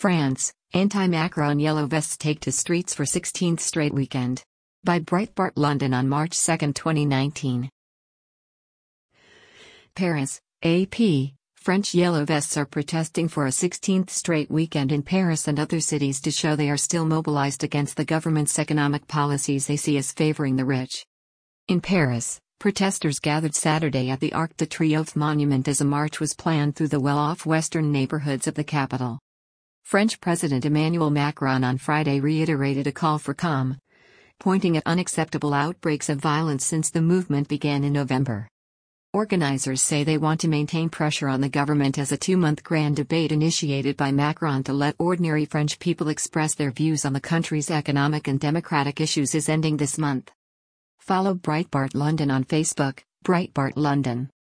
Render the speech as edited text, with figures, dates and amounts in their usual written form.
France, anti-Macron yellow vests take to streets for 16th straight weekend. By Breitbart London on March 2, 2019. Paris, AP, French yellow vests are protesting for a 16th straight weekend in Paris and other cities to show they are still mobilized against the government's economic policies they see as favoring the rich. In Paris, protesters gathered Saturday at the Arc de Triomphe monument as a march was planned through the well-off western neighborhoods of the capital. French President Emmanuel Macron on Friday reiterated a call for calm, pointing at unacceptable outbreaks of violence since the movement began in November. Organizers say they want to maintain pressure on the government as a two-month grand debate initiated by Macron to let ordinary French people express their views on the country's economic and democratic issues is ending this month. Follow Breitbart London on Facebook, Breitbart London.